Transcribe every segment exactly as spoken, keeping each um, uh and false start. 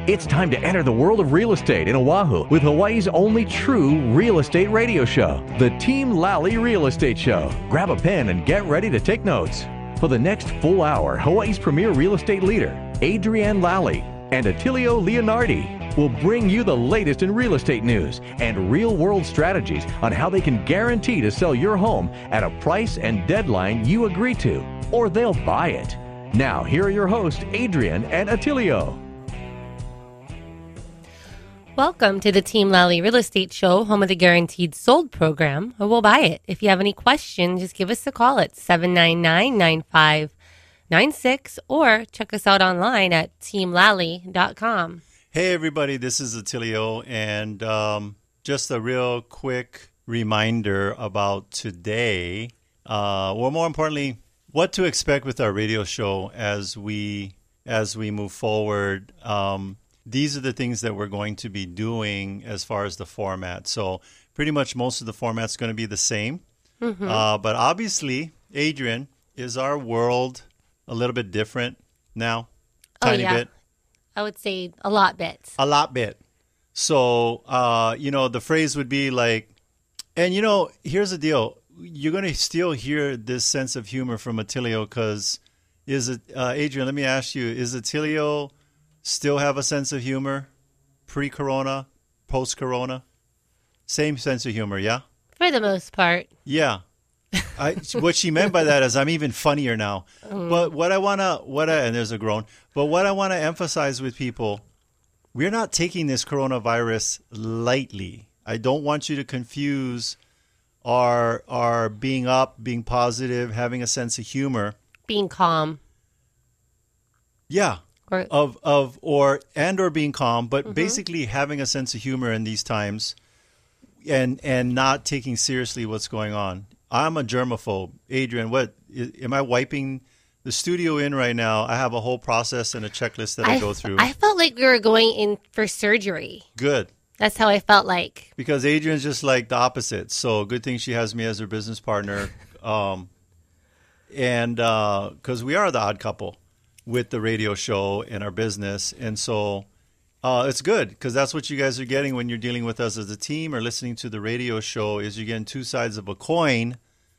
It's time to enter the world of real estate in Oahu with Hawaii's only true real estate radio show, the Team Lally Real Estate Show. Grab a pen and get ready to take notes. For the next full hour, Hawaii's premier real estate leader, Adrienne Lally, and Attilio Leonardi will bring you the latest in real estate news and real-world strategies on how they can guarantee to sell your home at a price and deadline you agree to, or they'll buy it. Now, here are your hosts, Adrienne and Attilio. Welcome to the Team Lally Real Estate Show, home of the Guaranteed Sold program, or we'll buy it. If you have any questions, just give us a call at seven nine nine, nine five nine six or check us out online at team lally dot com. Hey, everybody, this is Attilio, and um, just a real quick reminder about today, uh, or more importantly, what to expect with our radio show as we as we move forward. Um, these are the things that we're going to be doing as far as the format. So pretty much most of the format's going to be the same. Mm-hmm. Uh, but obviously, Adrienne, is our world a little bit different now? Tiny oh, yeah. bit? I would say a lot bit. A lot bit. So, uh, you know, the phrase would be like, and, you know, here's the deal. You're going to still hear this sense of humor from Attilio because is it, uh, Adrienne, let me ask you, is Attilio still have a sense of humor pre-corona, post-corona? Same sense of humor, yeah? For the most part. Yeah. I, what she meant by that is I'm even funnier now. Mm. But what I want to, what I, and there's a groan, but what I want to emphasize with people, we're not taking this coronavirus lightly. I don't want you to confuse our, our being up, being positive, having a sense of humor. Being calm. Yeah. Or, of, of, or, and or being calm, but mm-hmm. basically having a sense of humor in these times and, and not taking seriously what's going on. I'm a germaphobe. Adrienne, what am I wiping the studio in right now? I have a whole process and a checklist that I, I go through. I felt like we were going in for surgery. Good. That's how I felt like. Because Adrienne's just like the opposite. So good thing she has me as her business partner. Um, and because uh, we are the odd couple with the radio show and our business. And so uh, it's good because that's what you guys are getting when you're dealing with us as a team or listening to the radio show is you're getting two sides of a coin.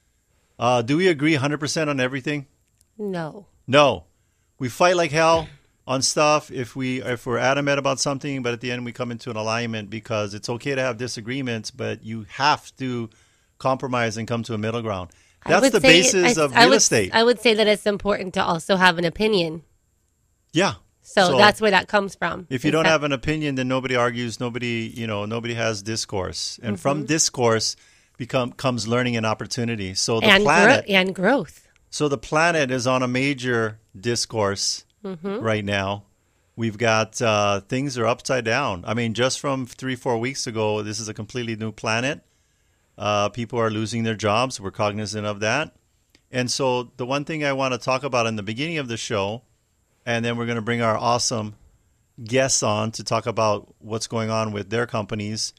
Uh, do we agree one hundred percent on everything? No. No. We fight like hell on stuff if, we, if we're adamant about something, but at the end we come into an alignment because it's okay to have disagreements, but you have to compromise and come to a middle ground. That's the basis I, of I real would, estate. I would say that it's important to also have an opinion. Yeah. So, so that's where that comes from. If you don't that, have an opinion, then nobody argues, nobody, you know, nobody has discourse. And mm-hmm. from discourse become comes learning and opportunity. So the and planet gro- and growth. So the planet is on a major discourse mm-hmm. right now. We've got uh, things are upside down. I mean, just from three, four weeks ago, this is a completely new planet. Uh, people are losing their jobs. We're cognizant of that. And so the one thing I want to talk about in the beginning of the show, and then we're going to bring our awesome guests on to talk about what's going on with their companies,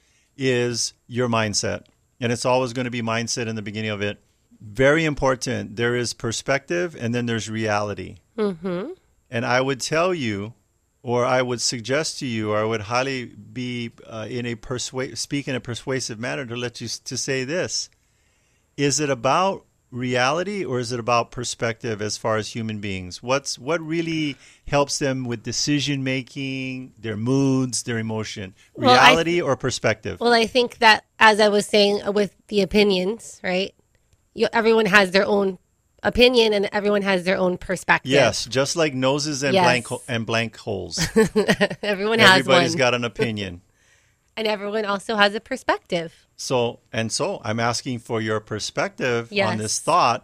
is your mindset. And it's always going to be mindset in the beginning of it. Very important. There is perspective and then there's reality. Mm-hmm. And I would tell you, or I would suggest to you, or I would highly be uh, in a persuade, speak in a persuasive manner to let you to say this. Is it about reality or is it about perspective as far as human beings? What's what really helps them with decision making, their moods, their emotion? Reality well, th- or perspective? Well, I think that, as I was saying with the opinions, right? You, everyone has their own opinion and everyone has their own perspective. Yes, just like noses and yes. blank ho- and blank holes. everyone has Everybody's one. got an opinion. And everyone also has a perspective. So, and so I'm asking for your perspective yes. on this thought.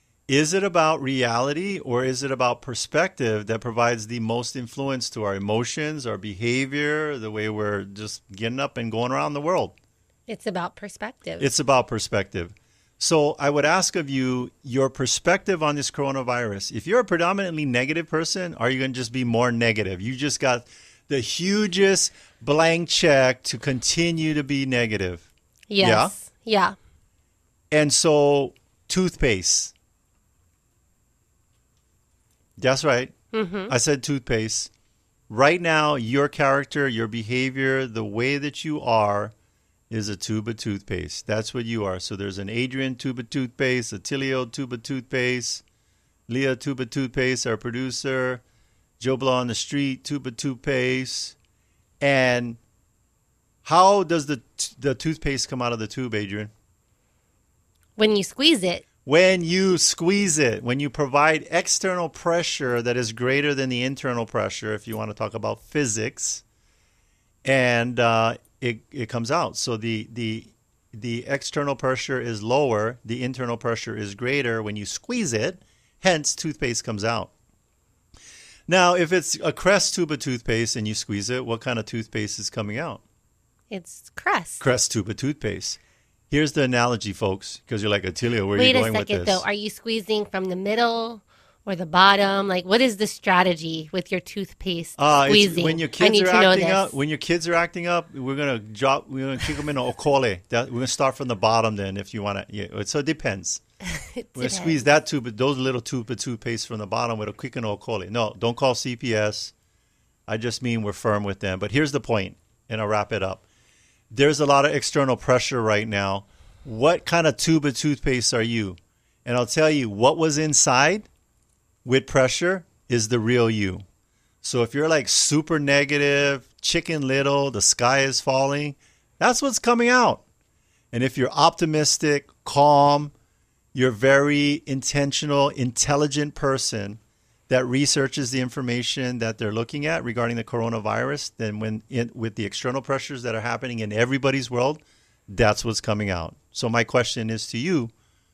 Is it about reality or is it about perspective that provides the most influence to our emotions, our behavior, the way we're just getting up and going around the world? It's about perspective. It's about perspective. So I would ask of you your perspective on this coronavirus. If you're a predominantly negative person, are you going to just be more negative? You just got the hugest blank check to continue to be negative. Yes. Yeah. Yeah. And so toothpaste. That's right. Mm-hmm. I said toothpaste. Right now, your character, your behavior, the way that you are is a tube of toothpaste. That's what you are. So there's an Adrian tube of toothpaste, a Tilio tube of toothpaste, Leah tube of toothpaste, our producer, Joe Blow on the street, tube of toothpaste. And how does the the toothpaste come out of the tube, Adrian? When you squeeze it. When you squeeze it, when you provide external pressure that is greater than the internal pressure, if you want to talk about physics, and uh, it it comes out. So the the the external pressure is lower, the internal pressure is greater when you squeeze it. Hence, toothpaste comes out. Now, if it's a Crest tube of toothpaste and you squeeze it, what kind of toothpaste is coming out? It's Crest. Crest tube of toothpaste. Here's the analogy, folks, because you're like, Attilio, where Wait are you going a second, with this? though. Are you squeezing from the middle or the bottom? Like, what is the strategy with your toothpaste Uh, it's squeezing? when your I kids need are to know acting this. up, when your kids are acting up, we're gonna drop, we're gonna kick them in a okole. That we're gonna start from the bottom. Then, if you want to, yeah. So it depends. It We're gonna depends. squeeze that tube, those little tube of toothpaste from the bottom with a quick and okole. No, don't call C P S. I just mean we're firm with them. But here's the point, and I'll wrap it up. There's a lot of external pressure right now. What kind of tube of toothpaste are you? And I'll tell you, what was inside with pressure is the real you. So if you're like super negative, chicken little, the sky is falling, that's what's coming out. And if you're optimistic, calm, you're a very intentional, intelligent person that researches the information that they're looking at regarding the coronavirus, then when it, with the external pressures that are happening in everybody's world, that's what's coming out. So my question is to you,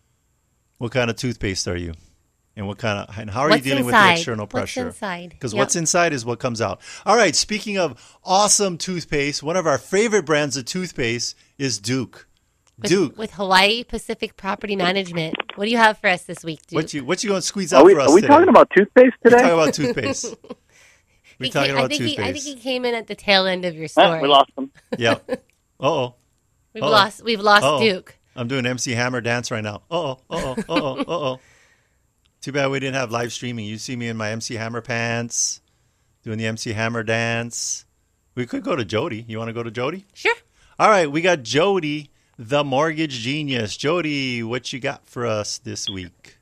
what kind of toothpaste are you? And what kind of and how are What's you dealing inside? with the external pressure? What's inside? Because Yep. what's inside is what comes out. All right, speaking of awesome toothpaste, one of our favorite brands of toothpaste is Duke. With, Duke, with Hawaii Pacific Property Management. What do you have for us this week, Duke? what you what you going to squeeze Are out we, for us are we today? talking about toothpaste We're today? talking about toothpaste. We're He talking came- about I think toothpaste. He, I think he came in at the tail end of your Eh, story. we lost them. Yeah. Uh-oh. We've Uh-oh. lost. We've lost Uh-oh. Duke. I'm doing M C Hammer dance right now. Uh-oh. Uh-oh. Uh-oh. Uh-oh. Too bad we didn't have live streaming. You see me in my M C Hammer pants doing the M C Hammer dance. We could go to Jody. You want to go to Jody? Sure. All right. We got Jody, the mortgage genius. Jody, what you got for us this week?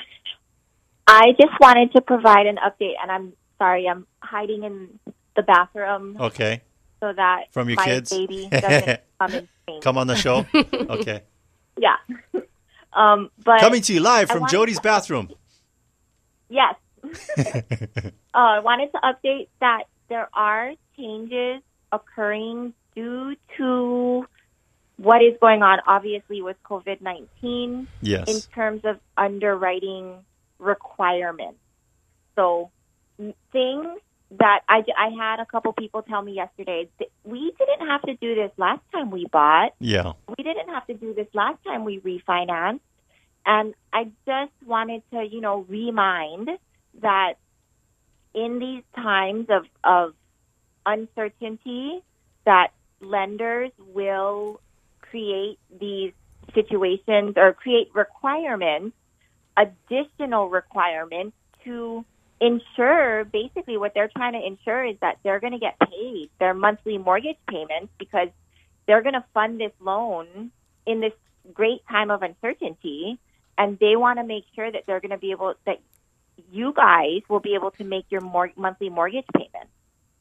I just wanted to provide an update, and I'm sorry, I'm hiding in the bathroom Okay. so that From your my kids? baby doesn't come and scream. Come on the show. Okay. Yeah. um, but Coming to you live I from wanted Jody's to- bathroom. yes, uh, I wanted to update that there are changes occurring due to what is going on, obviously, with COVID nineteen in Yes. terms of underwriting requirements. So m- things that I, I had a couple people tell me yesterday, th- we didn't have to do this last time we bought. Yeah. We didn't have to do this last time we refinanced. And I just wanted to, you know, remind that in these times of, of uncertainty, that lenders will create these situations or create requirements, additional requirements to ensure, basically what they're trying to ensure is that they're going to get paid their monthly mortgage payments because they're going to fund this loan in this great time of uncertainty. And they want to make sure that they're going to be able, that you guys will be able to make your mor- monthly mortgage payments.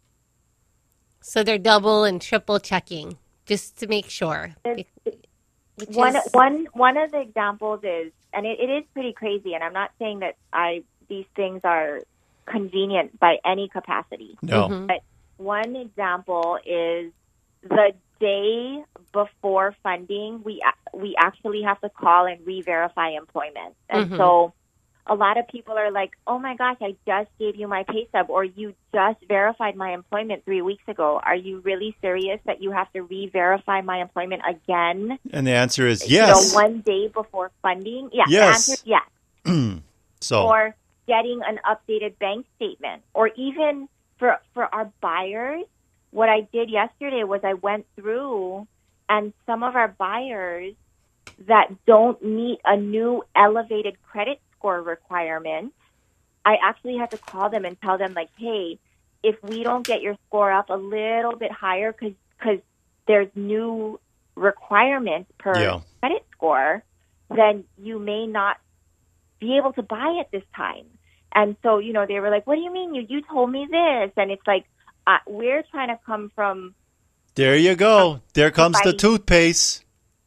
So they're double and triple checking just to make sure. There's- Which One, is, one, one of the examples is, and it, it is pretty crazy, and I'm not saying that I these things are convenient by any capacity. No. Mhm. But one example is the day before funding, we a- we actually have to call and re-verify employment. And Mhm. so a lot of people are like, oh my gosh, I just gave you my pay stub, or you just verified my employment three weeks ago. Are you really serious that you have to re-verify my employment again? And the answer is You yes. know, one day before funding? Yeah, Yes. the answer is yes. So, Or getting an updated bank statement. Or even for for our buyers, what I did yesterday was I went through, and some of our buyers that don't meet a new elevated credit score requirement, I actually had to call them and tell them, like, hey, if we don't get your score up a little bit higher, because because there's new requirements per Yeah. credit score, then you may not be able to buy it this time. And so, you know, they were like, what do you mean? You, you told me this. And it's like, uh, we're trying to come from, There you go. There comes the Right. toothpaste.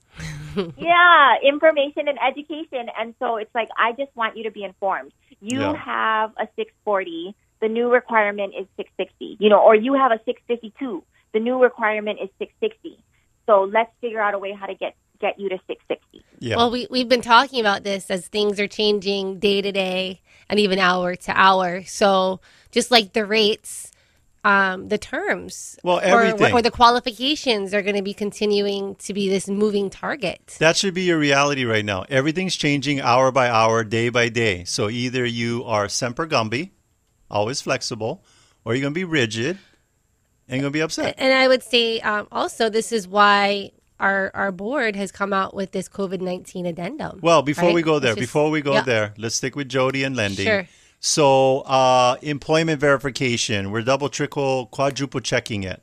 yeah, information and education. And so it's like, I just want you to be informed. You Yeah. have a six forty. The new requirement is six sixty, you know, or you have a six fifty-two. The new requirement is six sixty. So let's figure out a way how to get, get you to six sixty. Yeah. Well, we, we've been talking about this as things are changing day to day and even hour to hour. So just like the rates, um, the terms, Well, or, everything. or the qualifications are going to be continuing to be this moving target. That should be your reality right now. Everything's changing hour by hour, day by day. So either you are semper gumby, always flexible, or you're going to be rigid and going to be upset. And I would say um, also this is why our our board has come out with this COVID nineteen addendum. Well, before right? we go there, Let's just- before we go yeah. there, let's stick with Jody and lending. Sure. So, uh, employment verification, we're double, triple, quadruple checking it.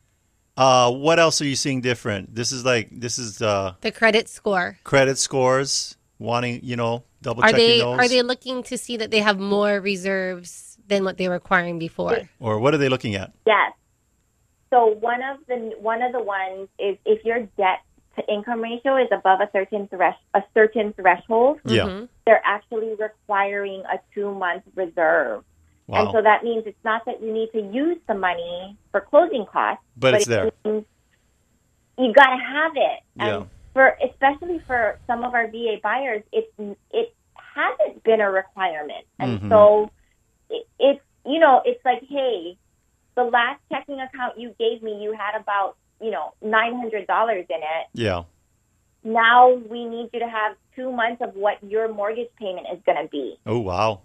Uh, what else are you seeing different? This is like, this is uh, The credit score. credit scores, wanting, you know, double Are checking they those. are they looking to see that they have more reserves than what they were acquiring before? Or what are they looking at? Yes. So one of the one of the ones is if your debt to income ratio is above a certain thresh, a certain threshold, Yeah. Mm-hmm. they're actually requiring a two month reserve. Wow. And so that means it's not that you need to use the money for closing costs, But it's it there. means you got to have it. And Yeah. for especially for some of our V A buyers, it's it hasn't been a requirement, and Mhm. so it, it's you know it's like, hey, the last checking account you gave me, you had about you know nine hundred dollars in it. Yeah. Now we need you to have two months of what your mortgage payment is going to be. Oh, wow.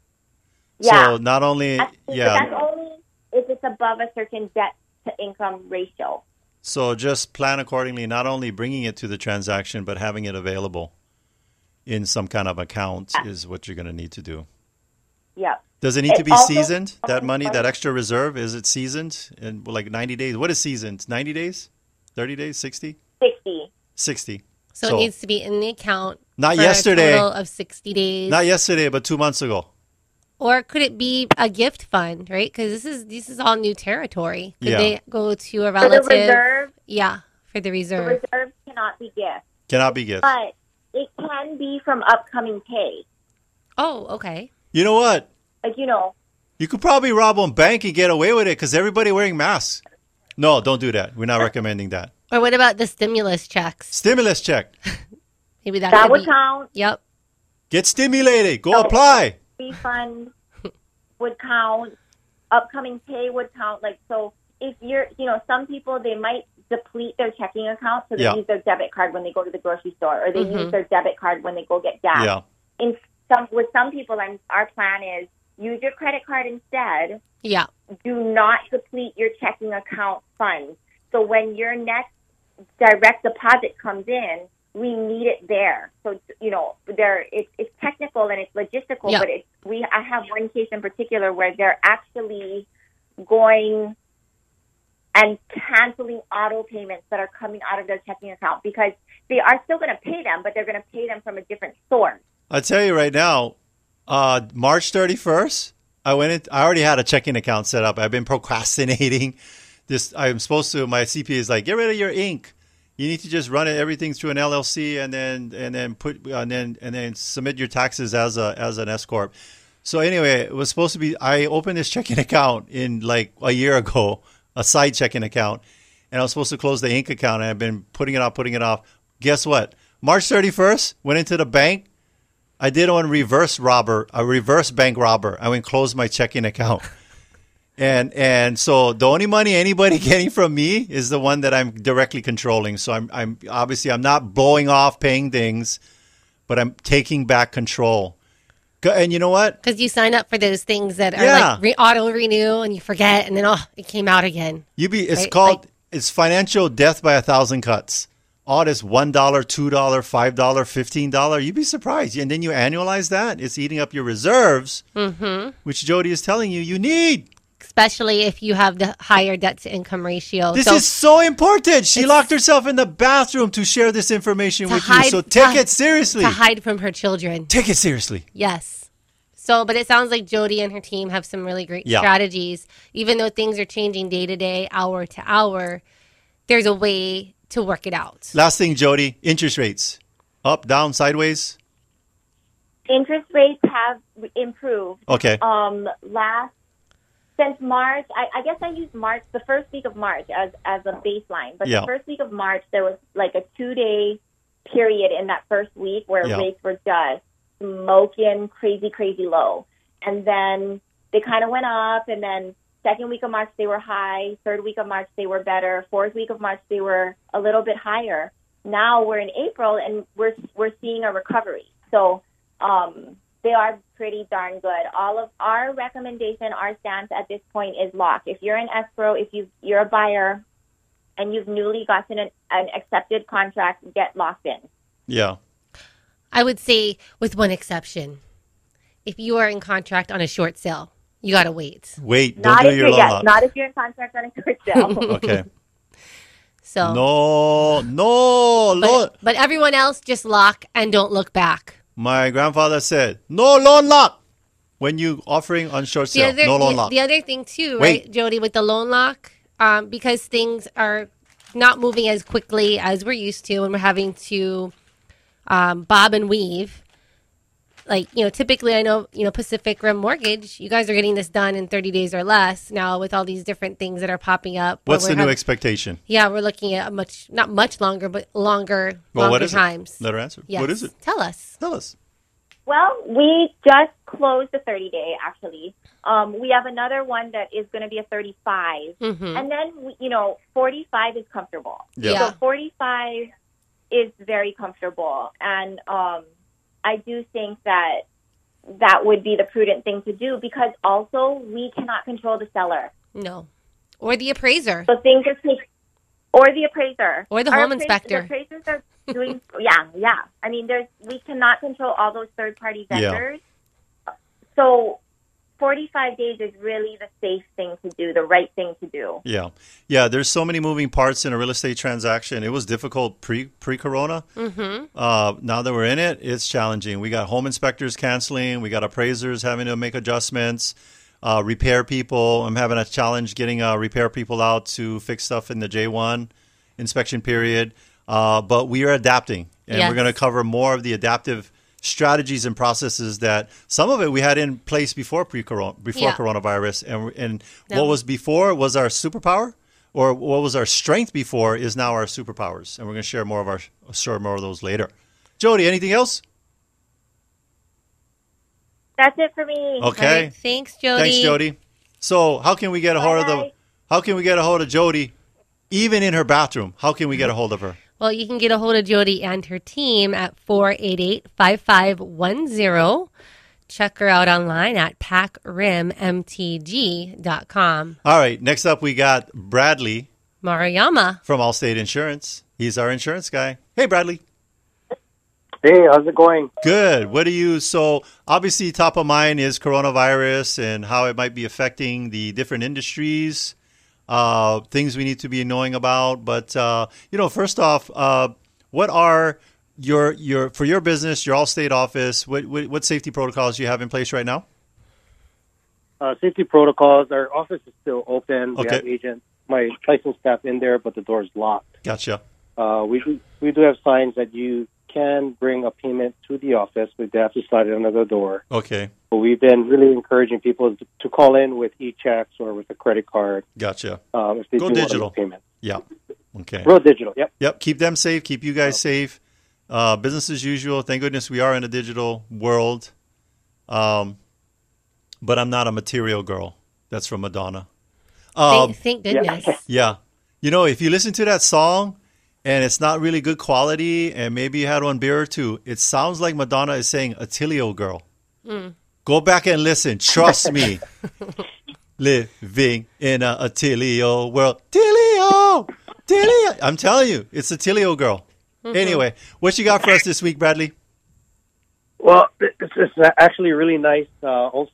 Yeah. So not only, That's, but yeah. that's only if it's above a certain debt to income ratio. So just plan accordingly, not only bringing it to the transaction, but having it available in some kind of account is what you're going to need to do. Yep. Does it need It to be also- seasoned? That money, that extra reserve, is it seasoned in like ninety days? What is seasoned? ninety days? thirty days? sixty? sixty. sixty. So, it needs to be in the account Not for yesterday. a total of sixty days. Not yesterday, but two months ago. Or could it be a gift fund, right? Because this is this is all new territory. Could Yeah. they go to a For the relative? reserve, Yeah, for the the reserve. reserve cannot be gift, Cannot be gift. but it can be from upcoming pay. Oh, okay. You know what? Like, you know, You could probably rob one bank and get away with it because everybody wearing masks. No, don't do that. We're not recommending that. Or what about the stimulus checks? Stimulus check. Maybe that, that could would be. count. Yep. Get stimulated. Go No. apply. Refund would count. Upcoming pay would count. Like, so if you're, you know, some people, they might deplete their checking account, so they Yeah. use their debit card when they go to the grocery store, or they Mhm. use their debit card when they go get gas. Yeah. In some, with some people, I'm, our plan is use your credit card instead. Yeah. Do not deplete your checking account funds. So when your next direct deposit comes in, we need it there. So, you know, there it's, it's technical and it's logistical, Yeah. but it's, we I have one case in particular where they're actually going and canceling auto payments that are coming out of their checking account because they are still going to pay them, but they're going to pay them from a different source. I tell you right now, uh, March thirty-first, I went in, I already had a checking account set up. I've been procrastinating this. I'm supposed to, my C P A is like, get rid of your ink. You need to just run it, everything through an L L C and then, and then put, and then, and then submit your taxes as a, as an S corp. So anyway, it was supposed to be, I opened this checking account in like a year ago, a side checking account, and I was supposed to close the ink account and I've been putting it off, putting it off. Guess what? March thirty-first, went into the bank. I did one reverse robber, a reverse bank robber. I went and closed my checking account. And and so the only money anybody getting from me is the one that I'm directly controlling. So I'm I'm obviously I'm not blowing off paying things, but I'm taking back control. Go- And you know what? Because you sign up for those things that are Yeah. like re- auto renew and you forget and then, oh, it came out again. You be it's Right, called like- it's financial death by a thousand cuts. All this one dollar, two dollar, five dollar, fifteen dollar. You'd be surprised, and then you annualize that. It's eating up your reserves, Mm-hmm. which Jody is telling you you need. especially if you have the higher debt to income ratio. This so is so important. She locked herself in the bathroom to share this information with hide, you. So take to, it seriously. To hide from her children. Take it seriously. Yes. So, but it sounds like Jody and her team have some really great yeah. strategies. Even though things are changing day to day, hour to hour, there's a way to work it out. Last thing, Jody, interest rates. Up, down, sideways? Interest rates have improved. Okay. Um, last, since March, I, I guess I used March, the first week of March as, as a baseline. But yeah. the first week of March, there was like a two-day period in that first week where yeah. rates were just smoking crazy, crazy low. And then they kind of went up, and then second week of March, they were high. Third week of March, they were better. Fourth week of March, they were a little bit higher. Now we're in April, and we're we're seeing a recovery. So um, they are pretty darn good. All of our recommendation, our stance at this point is lock. If you're in escrow, if you you're a buyer, and you've newly gotten an, an accepted contract, get locked in. Yeah. I would say with one exception. If you are in contract on a short sale, you got to wait. Wait, don't not do if your you're, loan yes, lock. Not if you're in contract on a short sale. Okay. So No, no, but, loan. but everyone else just lock and don't look back. My grandfather said, no loan lock when you offering on short The sale. other, no loan the, lock. the other thing too, Wait. right, Jody, with the loan lock, um, because things are not moving as quickly as we're used to, and we're having to um, bob and weave. Like, you know, typically I know, you know, Pacific Rim Mortgage, you guys are getting this done in thirty days or less. Now with all these different things that are popping up. What's the we're new having- expectation? Yeah, we're looking at a much, not much longer, but longer, Well, longer what is times. it? Let her answer. Yes. What is it? Tell us. Tell us. Well, we just closed the thirty-day, actually. Um, we have another one that is going to be a thirty-five. Mm-hmm. And then, we- you know, forty-five is comfortable. Yeah. Yeah. So forty-five is very comfortable. And um, I do think that that would be the prudent thing to do, because also we cannot control the seller. No. Or the appraiser. So things are taking, or the appraiser. Or the Our home apprais- inspector. The appraisers are doing, yeah, yeah. I mean, there's we cannot control all those third-party Yeah. vendors. So forty-five days is really the safe thing to do, the right thing to do. Yeah. Yeah, there's so many moving parts in a real estate transaction. It was difficult pre, pre-corona. Mm-hmm. Uh, now that we're in it, it's challenging. We got home inspectors canceling. We got appraisers having to make adjustments. Uh, repair people. I'm having a challenge getting uh, repair people out to fix stuff in the J one inspection period. Uh, but we are adapting, and Yes. we're going to cover more of the adaptive strategies and processes that some of it we had in place before pre-corona, before Yeah. coronavirus, and and No. what was before was our superpower, or what was our strength before is now our superpowers, and we're going to share more of our share more of those later. Jody, anything else? That's it for me. Okay. All right, thanks, Jody. Thanks, Jody. So, how can we get a hold of the? Bye. How can we get a hold of Jody, even in her bathroom? How can we get a hold of her? Well, you can get a hold of Jody and her team at four eight eight, five five one zero. Check her out online at pac rim m t g dot com. All right. Next up, we got Bradley Maruyama. from Allstate Insurance. He's our insurance guy. Hey, Bradley. Hey, how's it going? Good. What do you? So, obviously, top of mind is coronavirus and how it might be affecting the different industries. Uh, things we need to be knowing about. But uh, you know, first off, uh, what are your your for your business, your Allstate office? What, what what safety protocols do you have in place right now? Uh, safety protocols. Our office is still open. We Okay. have agents, my licensed staff in there, but the door's locked. Gotcha. Uh, we do, we do have signs that you can bring a payment to the office, but they have to slide it under the door. Okay. But we've been really encouraging people to, to call in with e-checks or with a credit card Gotcha. um, if they Go do digital. want to make payment. Yeah. Okay. Real digital. Yep. Yep. Keep them safe. Keep you guys safe. Uh, business as usual. Thank goodness we are in a digital world. Um, but I'm not a material girl. That's from Madonna. Um, Thank, thank goodness. yeah. yeah. You know, if you listen to that song and it's not really good quality and maybe you had one beer or two, it sounds like Madonna is saying Attilio girl. Mm. Go back and listen. Trust me. Living in a Attilio world. Attilio! Attilio! I'm telling you, it's Attilio girl. Mm-hmm. Anyway, what you got for us this week, Bradley? Well, it's, it's actually really nice. Uh, Allstate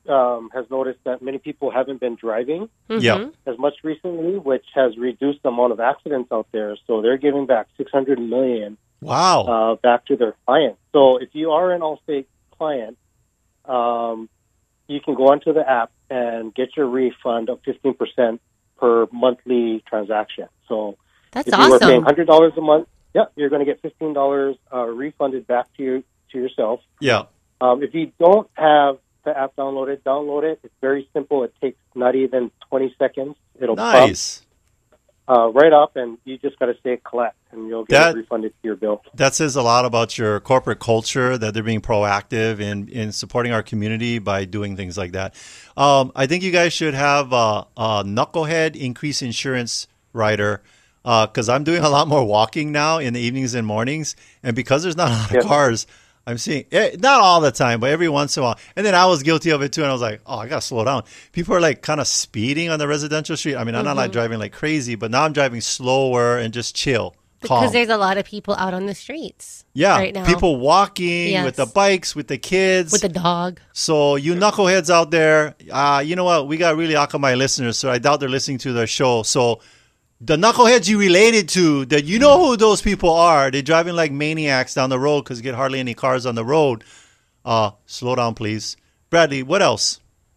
um, has noticed that many people haven't been driving Yeah. as much recently, which has reduced the amount of accidents out there. So they're giving back six hundred million Wow. uh, back to their clients. So if you are an Allstate client, um, you can go onto the app and get your refund of fifteen percent per monthly transaction. So That's if you were paying awesome. one hundred dollars a month, yeah, you're going to get fifteen dollars uh, refunded back to you to yourself. Yeah. Um, if you don't have the app downloaded, download it. It's very simple. It takes not even twenty seconds. It'll Nice. pop uh, right up, and you just got to say collect, and you'll get That- it refunded to your bill. That says a lot about your corporate culture, that they're being proactive in, in supporting our community by doing things like that. Um, I think you guys should have a, a knucklehead increase insurance rider, because I'm doing a lot more walking now in the evenings and mornings. And because there's not a lot of Yep. cars, I'm seeing, eh, not all the time, but every once in a while. And then I was guilty of it too. And I was like, oh, I got to slow down. People are like kind of speeding on the residential street. I mean, I'm not like driving like crazy, but now I'm driving slower and just chill. Calm. Because there's a lot of people out on the streets. Yeah, right now. people walking Yes. with the bikes, with the kids. With the dog. So you knuckleheads out there, uh, you know what? We got really Akamai listeners, so I doubt they're listening to the show. So the knuckleheads you related to, that you know who those people are, they're driving like maniacs down the road because you get hardly any cars on the road. Uh, slow down, please. Bradley, what else?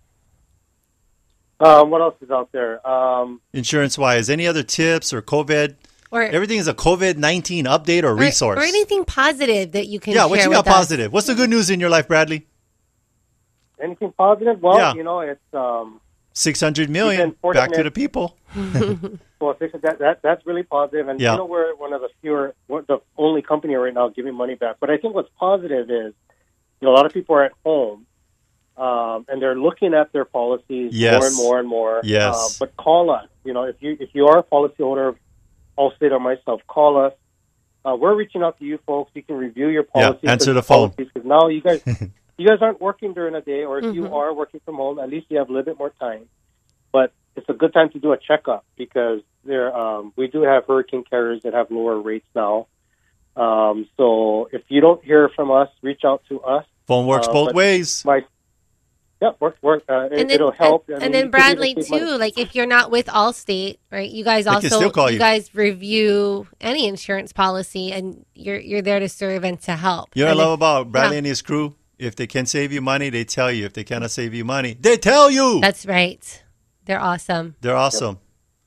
Um, what else is out there? Um, Insurance-wise, any other tips or COVID? Or, Everything is a COVID nineteen update or or- resource. Or, anything positive that you can yeah, share what you with got us. positive? What's the good news in your life, Bradley? anything positive? Well, Yeah. you know, it's um, six hundred million We've been back to fortunate. the people. well, that, that that's really positive, and Yeah. you know, we're one of the fewer, we're the only company right now giving money back. But I think what's positive is, you know, a lot of people are at home, um, and they're looking at their policies Yes. more and more and more. Yes. Uh, but call us. You know, if you if you are a policyholder of Allstate or myself, call us. Uh, we're reaching out to you folks. You can review your Yeah, policies. answer the phone. Because now you guys, you guys aren't working during the day, or if you are working from home, at least you have a little bit more time. But it's a good time to do a checkup because there, um, we do have hurricane carriers that have lower rates now. Um, so if you don't hear from us, reach out to us. Phone works Uh, both but ways. My, yeah, work, work. Uh, it, And then, it'll help. And, I and mean, then you could Bradley even save too. money. Like if you're not with Allstate, right? You guys They can also still call you. guys review any insurance policy, and you're you're there to serve and to help. You know what And I love if- about Bradley yeah. and his crew? If they can save you money, they tell you. If they cannot save you money, they tell you. That's right. They're awesome. They're awesome.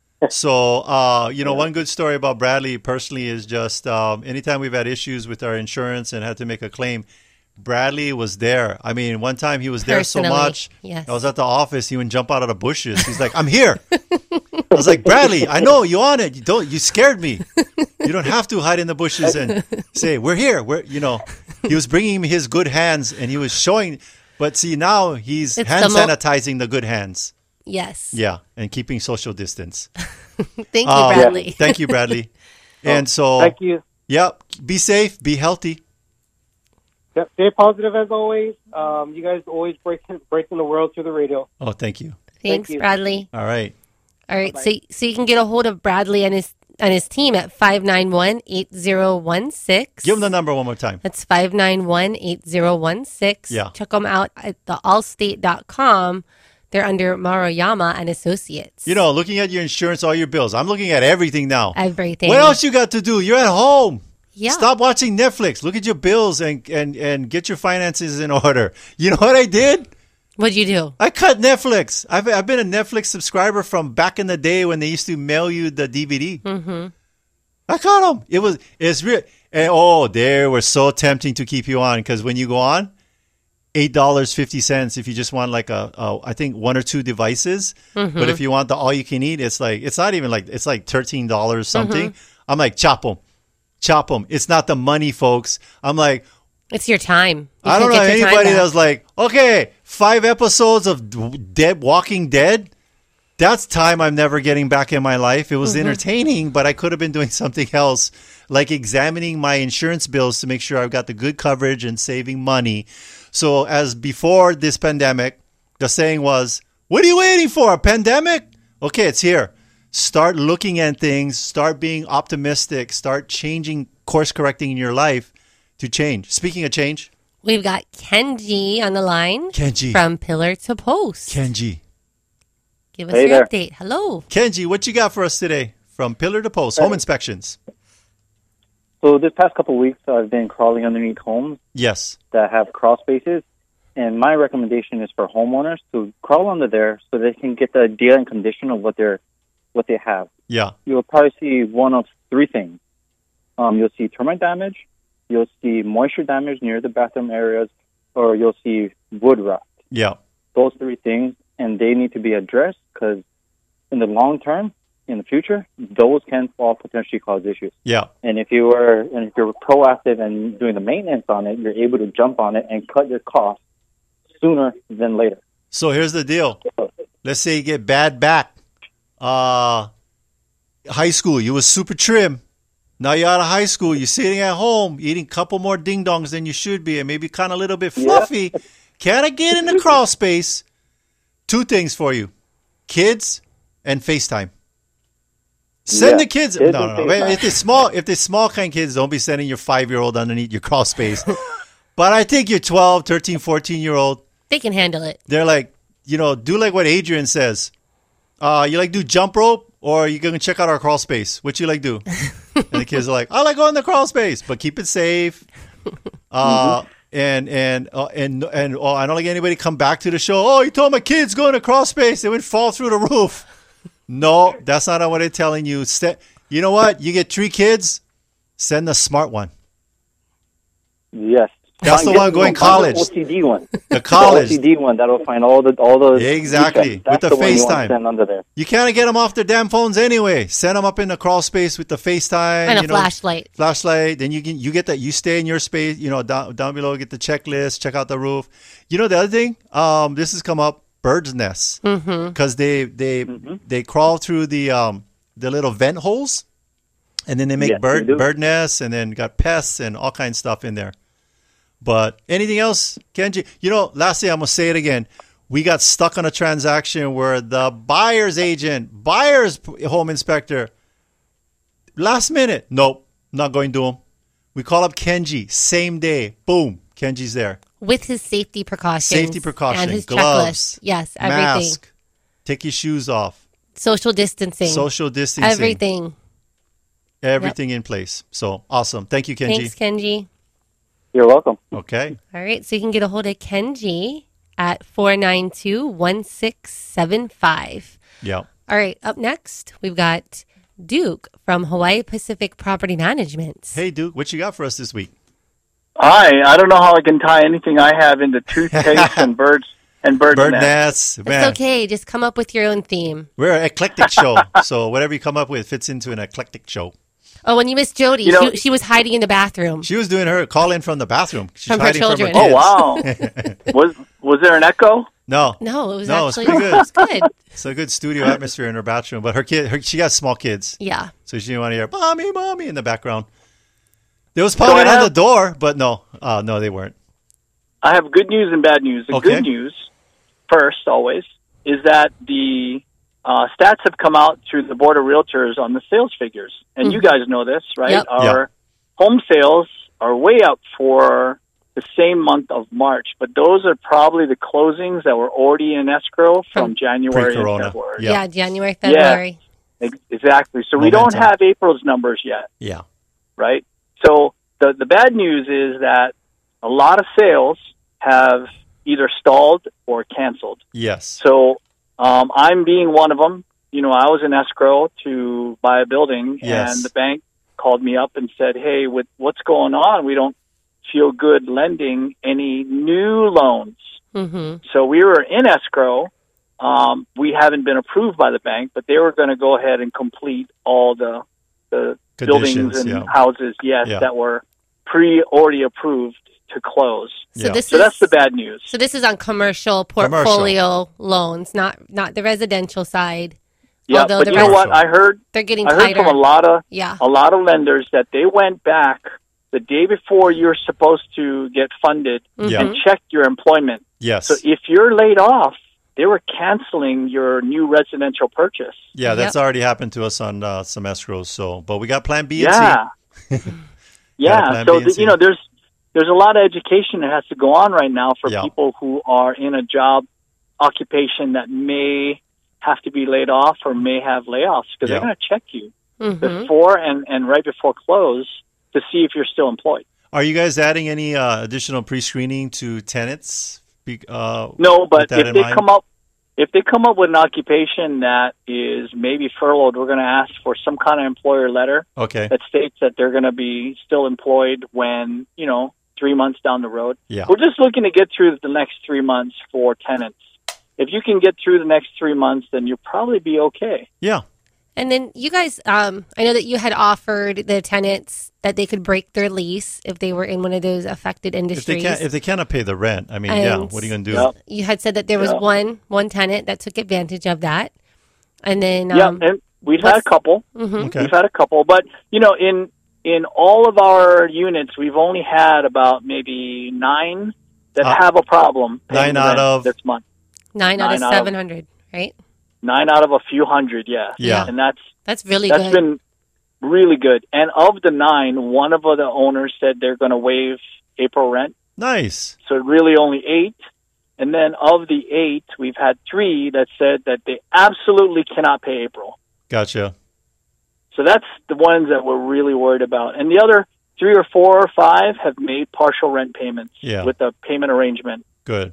So, uh, you know, one good story about Bradley personally is just um, anytime we've had issues with our insurance and had to make a claim, Bradley was there. I mean, one time he was there so Personally, much. yes. I was at the office. He would jump out of the bushes. He's like, "I'm here." I was like, "Bradley, I know you on it. You don't. You scared me. You don't have to hide in the bushes and say we're here. We're you know." He was bringing me his good hands and he was showing. But see, now he's It's hand the mo- sanitizing the good hands. Yes. Yeah, and keeping social distance. Thank you, Um, Bradley. Thank you, Bradley. And so, Thank you. yep, be safe, be healthy. Yep, stay positive as always. Um, you guys always breaking breaking the world through the radio. Oh, thank you. Thanks, you. Bradley. All right. All right, so so you can get a hold of Bradley and his and his team at five nine one, eight zero one six. Give them the number one more time. That's five nine one, eight zero one six. Yeah. Check them out at the allstate dot com. They're under Maruyama and Associates. You know, looking at your insurance, all your bills. I'm looking at everything now. everything. What else you got to do? You're at home. Yeah. Stop watching Netflix. Look at your bills and, and, and get your finances in order. You know what I did? What'd you do? I cut Netflix. I've, I've been a Netflix subscriber from back in the day when they used to mail you the D V D. Mm-hmm. I cut them. It was it's real. And oh, they were so tempting to keep you on because when you go on, eight dollars fifty cents if you just want like a, a I think one or two devices. But if you want the all you can eat, it's like it's not even like it's like thirteen dollars something. I'm like chop them, chop them. It's not the money, folks. I'm like. It's your time. You I can don't know get your time anybody back. that's like, okay, five episodes of D- Dead Walking Dead. That's time I'm never getting back in my life. It was Mm-hmm. entertaining, but I could have been doing something else, like examining my insurance bills to make sure I've got the good coverage and saving money. So as before this pandemic, the saying was, what are you waiting for? A pandemic? Okay, it's here. Start looking at things, start being optimistic, start changing, course correcting in your life to change. Speaking of change, We've got Kenji on the line. Kenji. From Pillar to Post. Kenji. Give us Hey your there. update. Hello. Kenji, what you got for us today? From Pillar to Post, home inspections. So this past couple of weeks, I've been crawling underneath homes Yes. that have crawl spaces, and my recommendation is for homeowners to crawl under there so they can get the idea and condition of what they're what they have. Yeah. You'll probably see one of three things. Um, you'll see termite damage, you'll see moisture damage near the bathroom areas, or you'll see wood rot. Yeah. Those three things, and they need to be addressed because in the long term, in the future, those can all potentially cause issues. Yeah. And if you were and if you're proactive and doing the maintenance on it, you're able to jump on it and cut your costs sooner than later. So here's the deal. Let's say you get bad back. Uh, high school, you was super trim. Now you're out of high school. You're sitting at home eating a couple more ding-dongs than you should be and maybe kind of a little bit fluffy. Yeah. Can I get in the crawl space? Two things for you. Kids and FaceTime. Send yeah. the kids. kids no, no, no. If they're small, if they're small kind of kids, don't be sending your five-year-old underneath your crawl space. But I think your twelve, thirteen, fourteen-year-old. They can handle it. They're like, you know, do like what Adrian says. Uh, you like do jump rope or you going to check out our crawl space? What you like do? And the kids are like, I like going in the crawl space, but keep it safe. Uh, mm-hmm. And, and, uh, and, and, oh, I don't like anybody come back to the show. Oh, you told my kids go in the crawl space. They would fall through the roof. No, that's not what they're telling you. You know what? You get three kids, send the smart one. Yes. That's the one going college. The O C D one. The college. The O C D one that'll find all the all the exactly with the, the FaceTime. Send under there. You can't get them off their damn phones anyway. Send them up in the crawl space with the FaceTime and a you know, flashlight. Flashlight. Then you can you get that. You stay in your space. You know down down below. Get the checklist. Check out the roof. You know the other thing. Um, this has come up. Birds' nests because mm-hmm. they they mm-hmm. they crawl through the um the little vent holes, and then they make yes, bird they bird nests, and then got pests and all kinds of stuff in there. But anything else, Kenji? You know, lastly, I'm gonna say it again. We got stuck on a transaction where the buyer's agent, buyer's home inspector, last minute, nope, not going to him. We call up Kenji, same day, boom, Kenji's there. With his safety precautions. Safety precautions. And his gloves. checklist. Yes, everything. Mask. Take your shoes off. Social distancing. Social distancing. Everything. Everything yep. in place. So, awesome. Thank you, Kenji. Thanks, Kenji. You're welcome. Okay. All right. So you can get a hold of Kenji at four nine two, one six seven five. Yeah. All right. Up next, we've got Duke from Hawaii Pacific Property Management. Hey, Duke. What you got for us this week? Hi, I don't know how I can tie anything I have into toothpaste and birds and bird, bird nests. nests. Man. It's okay. Just come up with your own theme. We're an eclectic show, so whatever you come up with fits into an eclectic show. Oh, when you missed Jody, you know, she, she was hiding in the bathroom. She was doing her call in from the bathroom. She's from her children. From her oh wow! was was there an echo? No, no, it was no, actually it's pretty good. It was good. It's a good studio atmosphere in her bathroom, but her kid, her, she got small kids. Yeah, so she didn't want to hear "mommy, mommy" in the background. There was pounding so on the door, but no, uh, no, they weren't. I have good news and bad news. The okay. good news, first, always, is that the uh, stats have come out through the Board of Realtors on the sales figures. And mm-hmm. you guys know this, right? Yep. Our yep. home sales are way up for the same month of March, but those are probably the closings that were already in escrow from January and February. Yep. Yeah, January, February. Yeah, exactly. So Momentum. We don't have April's numbers yet. Yeah. Right? So the the bad news is that a lot of sales have either stalled or canceled. Yes. So um, I'm being one of them. You know, I was in escrow to buy a building, yes. and the bank called me up and said, hey, with what's going on, we don't feel good lending any new loans. Mm-hmm. So we were in escrow. Um, we haven't been approved by the bank, but they were going to go ahead and complete all the the buildings and yeah. houses, yes, yeah. that were pre already approved to close. So yeah. this so is, that's the bad news. So this is on commercial portfolio commercial. loans, not not the residential side. Yeah, Although but the you know res- what? I heard they're getting I heard tighter. from a lot of yeah. a lot of lenders that they went back the day before you're supposed to get funded mm-hmm. Yeah. and checked your employment. Yes. So if you're laid off, they were canceling your new residential purchase. Yeah, that's yep. already happened to us on uh, some escrows. So, but we got Plan B and yeah. C. yeah. So the, you know, there's there's a lot of education that has to go on right now for Yeah. people who are in a job occupation that may have to be laid off or may have layoffs, because Yeah. they're going to check you Mhm. before and, and right before close to see if you're still employed. Are you guys adding any uh, additional pre-screening to tenants? Be- Uh, No, with but that if in they mind? come up, if they come up with an occupation that is maybe furloughed, we're going to ask for some kind of employer letter Okay. that states that they're going to be still employed when, you know, three months down the road. Yeah. We're just looking to get through the next three months for tenants. If you can get through the next three months, then you'll probably be okay. Yeah. And then you guys, um, I know that you had offered the tenants that they could break their lease if they were in one of those affected If they industries. can't, if they cannot pay the rent, I mean, yeah. And- What are you going to do? Yep. You had said that there was Yeah. one one tenant that took advantage of that, and then yeah, um, and we've had a what's- couple. mhm. Okay. We've had a couple, but you know, in in all of our units, we've only had about maybe nine that Uh, have a problem. paying nine the out rent of- this month. nine out of nine out of- seven hundred, right? Nine out of a few hundred, yeah. Yeah. And that's That's really that's good. been really good. And of the nine, one of the owners said they're going to waive April rent. Nice. So really only eight. And then of the eight, we've had three that said that they absolutely cannot pay April. Gotcha. So that's the ones that we're really worried about. And the other three or four or five have made partial rent payments Yeah. with a payment arrangement Good.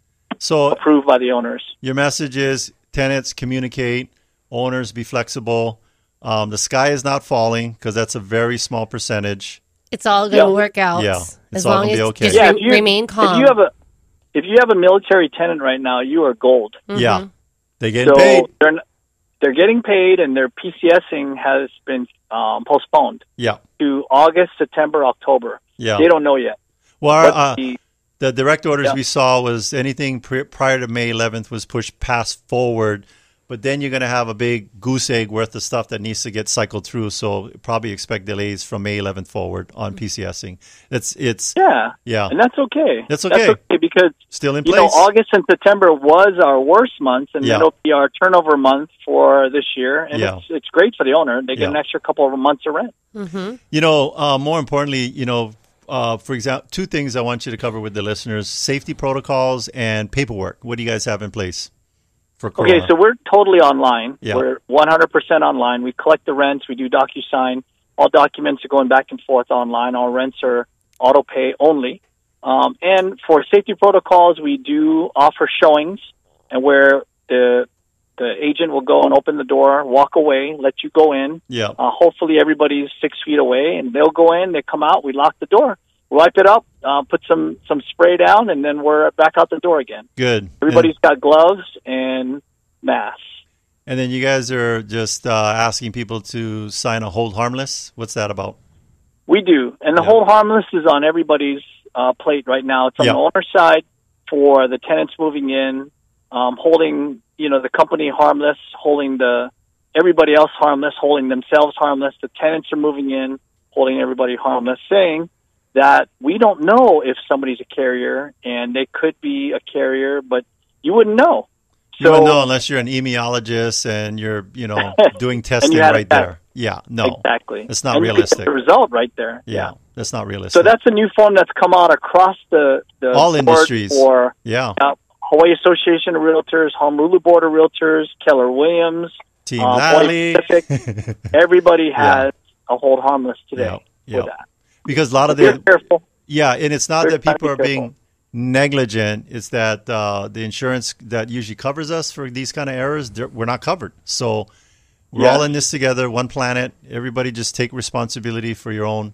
So approved by the owners. your message is tenants communicate, owners be flexible. Um, the sky is not falling because that's a very small percentage. It's all going to Yeah. work out. Yeah. It's As all long gonna as be okay. just Yeah, re- if you- remain calm. If you have a if you have a military tenant right now, you are gold. Mhm. Yeah. They getting So paid. they're n- they're getting paid, and their PCSing has been um, postponed Yeah. to August, September, October. Yeah. They don't know yet. Well, But uh, the, the direct orders Yeah. we saw was anything pri prior to May eleventh was pushed past forward, but then you're going to have a big goose egg worth of stuff that needs to get cycled through. So probably expect delays from May eleventh forward on PCSing. It's it's yeah, yeah and that's okay. That's okay. That's okay because still in you place. know August and September was our worst months, and Yeah. it'll be our turnover month for this year. And Yeah. it's it's great for the owner. They get Yeah. an extra couple of months of rent. Mhm. You know, uh, more importantly, you know, uh, for example, two things I want you to cover with the listeners: safety protocols and paperwork. What do you guys have in place for Corona? Okay, so we're totally online. Yeah. We're one hundred percent online. We collect the rents. We do DocuSign. All documents are going back and forth online. All rents are auto pay only. Um, and for safety protocols, we do offer showings, and where the the agent will go and open the door, walk away, let you go in. yeah, Uh, hopefully, everybody's six feet away, and they'll go in. They come out. We lock the door, wipe it up, uh, put some some spray down, and then we're back out the door again. good. Everybody's got gloves and masks. And then you guys are just uh, asking people to sign a hold harmless. What's that about? We do, and the Yeah. whole harmless is on everybody's uh, plate right now. It's on Yeah. the owner's side for the tenants moving in, um, holding you know the company harmless, holding the everybody else harmless, holding themselves harmless. The tenants are moving in, holding everybody harmless, saying that we don't know if somebody's a carrier, and they could be a carrier, but you wouldn't know. You wouldn't know unless you're an epidemiologist and you're, you know, doing testing had a right test. there. Yeah, no, Exactly. It's not and you get realistic. the result right there. yeah, that's not realistic. So that's a new form that's come out across the, the All board industries. for yeah, uh, Hawaii Association of Realtors, Honolulu Board of Realtors, Keller Williams, Team uh, Lally. Hawaii Pacific. Everybody has a hold harmless today Yeah, for yeah. that. Because a lot of Be the careful. yeah, and it's not Very that people are careful. being negligent. It's that uh, the insurance that usually covers us for these kind of errors, they're- we're not covered. So we're Yes. all in this together, one planet. Everybody just take responsibility for your own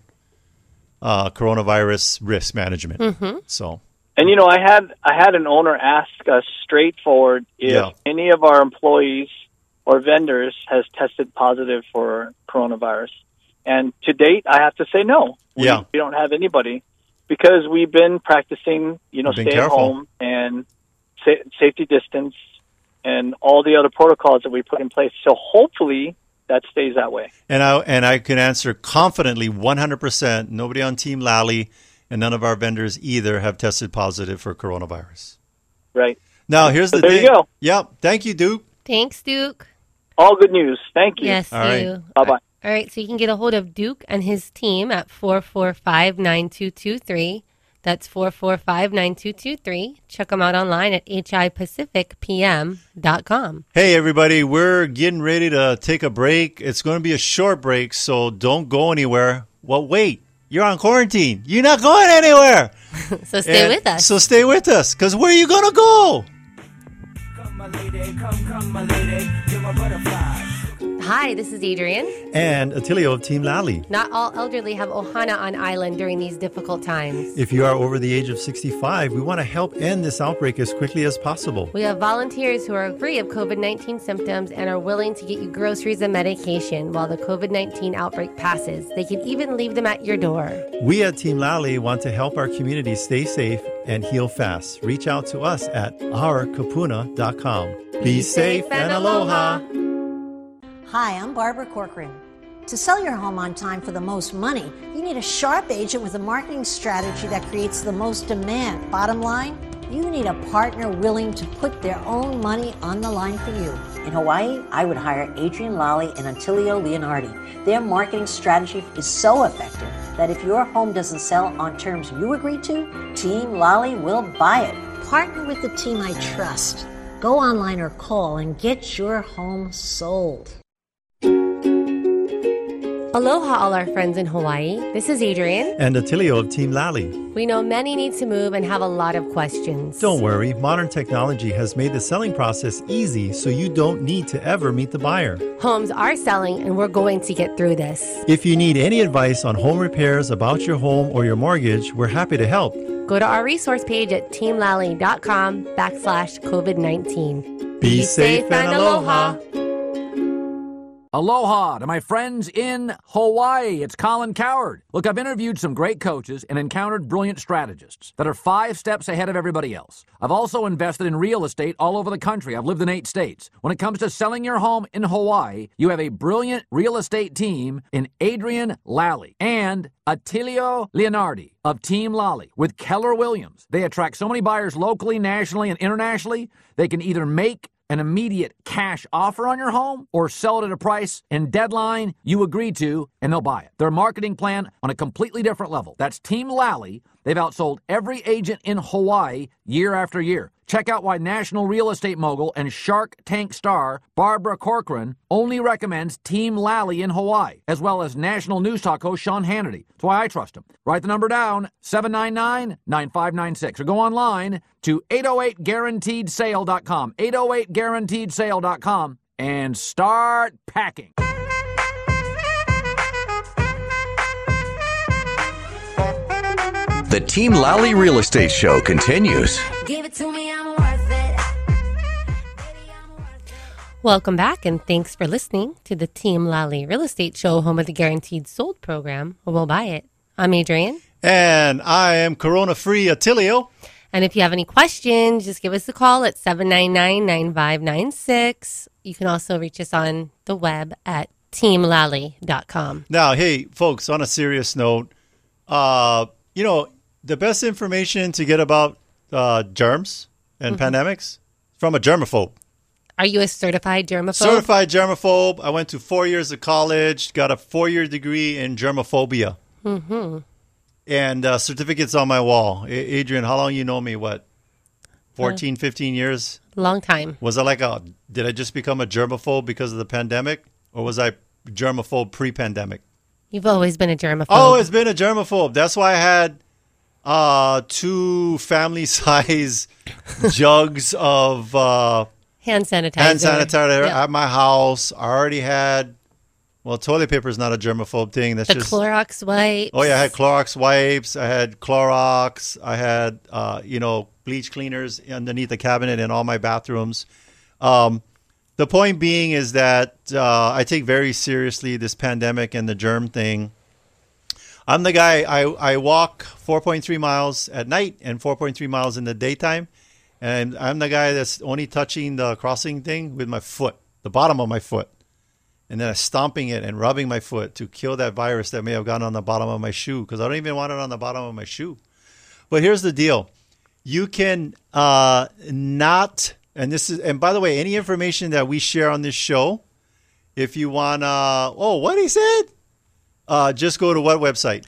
uh, coronavirus risk management. Mm-hmm. So And you know, I had I had an owner ask us straightforward if Yeah. any of our employees or vendors has tested positive for coronavirus. And to date, I have to say no. We, Yeah. we don't have anybody because we've been practicing, you know, Been stay careful. at home and sa- safety distance and all the other protocols that we put in place. So hopefully that stays that way. And I and I can answer confidently, one hundred percent. Nobody on Team Lally and none of our vendors either have tested positive for coronavirus. Right. Now here's the So there thing. you go. Yep. Thank you, Duke. Thanks, Duke. All good news. Thank you. Yes, All right. you. Bye-bye. All right, so you can get a hold of Duke and his team at four four five, nine two two three, That's four four five, nine two two three. Check them out online at h i pacific p m dot com. Hey, everybody, we're getting ready to take a break. It's going to be a short break, so don't go anywhere. Well, wait, you're on quarantine. You're not going anywhere. So stay And with us. So stay with us, because where are you going to go? Come, my lady, come, come, my lady, you're my butterfly. Hi, this is Adrian. And Attilio of Team Lally. Not all elderly have Ohana on island during these difficult times. If you are over the age of sixty-five, we want to help end this outbreak as quickly as possible. We have volunteers who are free of COVID nineteen symptoms and are willing to get you groceries and medication while the COVID nineteen outbreak passes. They can even leave them at your door. We at Team Lally want to help our community stay safe and heal fast. Reach out to us at our kapuna dot com. Be safe and aloha. Hi, I'm Barbara Corcoran. To sell your home on time for the most money, you need a sharp agent with a marketing strategy that creates the most demand. Bottom line, you need a partner willing to put their own money on the line for you. In Hawaii, I would hire Adrian Lally and Attilio Leonardi. Their marketing strategy is so effective that if your home doesn't sell on terms you agree to, Team Lally will buy it. Partner with the team I trust. Go online or call and get your home sold. Aloha, all our friends in Hawaii. This is Adrian. And Attilio of Team Lally. We know many need to move and have a lot of questions. Don't worry, modern technology has made the selling process easy so you don't need to ever meet the buyer. Homes are selling and we're going to get through this. If you need any advice on home repairs, about your home or your mortgage, we're happy to help. Go to our resource page at teamlally.com backslash COVID-19. Be, Be safe and aloha. Aloha to my friends in Hawaii. It's Colin Coward. Look, I've interviewed some great coaches and encountered brilliant strategists that are five steps ahead of everybody else. I've also invested in real estate all over the country. I've lived in eight states. When it comes to selling your home in Hawaii, you have a brilliant real estate team in Adrian Lally and Attilio Leonardi of Team Lally with Keller Williams. They attract so many buyers locally, nationally, and internationally. They can either make an immediate cash offer on your home or sell it at a price and deadline you agree to, and they'll buy it. Their marketing plan on a completely different level. That's Team Lally. They've outsold every agent in Hawaii year after year. Check out why national real estate mogul and Shark Tank star Barbara Corcoran only recommends Team Lally in Hawaii, as well as national news talk host Sean Hannity. That's why I trust him. Write the number down, seven nine nine, nine five nine six, or go online to eight oh eight guaranteed sale dot com, eight oh eight guaranteed sale dot com, and start packing. The Team Lally Real Estate Show continues. Give it to me, I'm worth it. Welcome back, and thanks for listening to the Team Lally Real Estate Show, home of the Guaranteed Sold program. We'll buy it. I'm Adrian. And I am corona-free Attilio. And if you have any questions, just give us a call at seven nine nine, nine five nine six. You can also reach us on the web at team lally dot com. Now, hey, folks, on a serious note, uh, you know, the best information to get about uh, germs and mm-hmm. pandemics from a germaphobe. Are you a certified germaphobe? Certified germaphobe. I went to four years of college, got a four-year degree in germophobia. Mm-hmm. And uh, certificates on my wall. A- Adrian, how long you know me? What, fourteen, uh, fifteen years? Long time. Was I like a, did I just become a germaphobe because of the pandemic? Or was I germaphobe pre-pandemic? You've always been a germaphobe. Always been a germaphobe. That's why I had uh, two family-size jugs of uh, hand sanitizer, hand sanitizer yep. at my house. I already had, well, toilet paper is not a germaphobe thing. That's the just Clorox wipes. Oh yeah, I had Clorox wipes. I had Clorox. I had uh, you know bleach cleaners underneath the cabinet in all my bathrooms. Um, the point being is that uh, I take very seriously this pandemic and the germ thing. I'm the guy, I, I walk four point three miles at night and four point three miles in the daytime. And I'm the guy that's only touching the crossing thing with my foot, the bottom of my foot. And then I'm stomping it and rubbing my foot to kill that virus that may have gotten on the bottom of my shoe, because I don't even want it on the bottom of my shoe. But here's the deal. You can uh, not, and this is, and by the way, any information that we share on this show, if you want to, oh, what he said? Uh, just go to what website?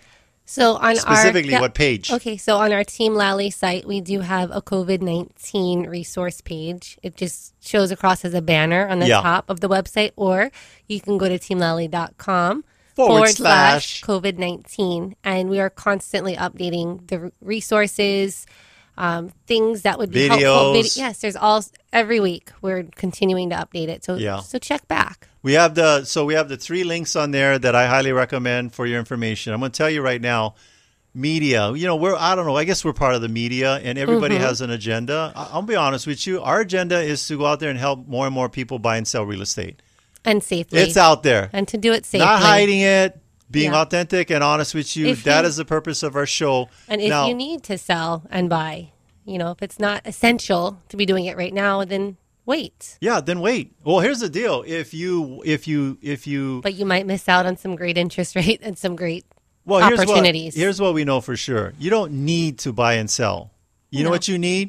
So on Specifically, our, what page? Okay, so on our Team Lally site, we do have a COVID nineteen resource page. It just shows across as a banner on the Yeah. top of the website, or you can go to team lally dot com Forward slash. COVID nineteen. And we are constantly updating the r- resources, um, things that would be helpful. Videos. Vid- yes, there's all, every week we're continuing to update it. So, Yeah. so check back. We have the so we have the three links on there that I highly recommend for your information. I'm going to tell you right now, media. You know, we're I don't know. I guess we're part of the media, and everybody Mhm. has an agenda. I- I'll be honest with you. Our agenda is to go out there and help more and more people buy and sell real estate. And safely. It's out there. And to do it safely. Not hiding it, being Yeah. authentic and honest with you. If That you- is the purpose of our show. And if now, you need to sell and buy, you know, if it's not essential to be doing it right now, then wait. yeah, then wait. Well, here's the deal. If you if you if you But you might miss out on some great interest rate and some great well, here's opportunities. What, here's what we know for sure. You don't need to buy and sell. You know No. what you need?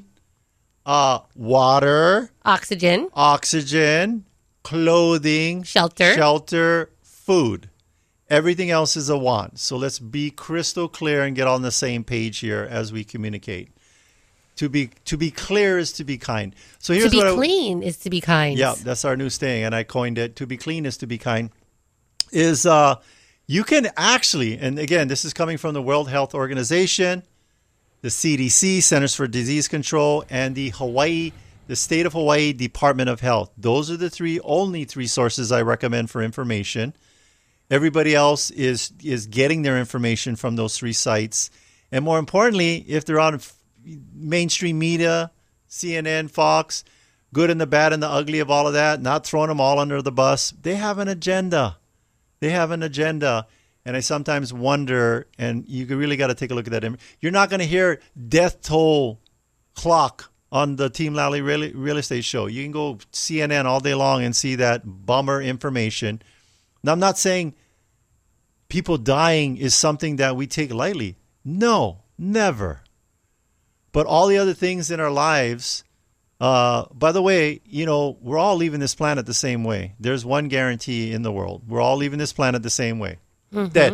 Uh, water, Oxygen, oxygen, clothing, Shelter. shelter, food. Everything else is a want. So let's be crystal clear and get on the same page here as we communicate. To be to be clear is to be kind. So here's to be what I, clean is to be kind. yeah, that's our new saying, and I coined it. To be clean is to be kind. Is uh, you can actually, and again, this is coming from the World Health Organization, the C D C, Centers for Disease Control, and the Hawaii, the State of Hawaii Department of Health. Those are the three only three sources I recommend for information. Everybody else is is getting their information from those three sites, and more importantly, if they're on mainstream media, C N N, Fox, good and the bad and the ugly of all of that, not throwing them all under the bus. They have an agenda. They have an agenda. And I sometimes wonder, and you really got to take a look at that. You're not going to hear death toll clock on the Team Lally real, real estate show. You can go C N N all day long and see that bummer information. Now, I'm not saying people dying is something that we take lightly. No, never. But all the other things in our lives, uh, by the way, you know, we're all leaving this planet the same way. There's one guarantee in the world. We're all leaving this planet the same way. Mhm. Dead.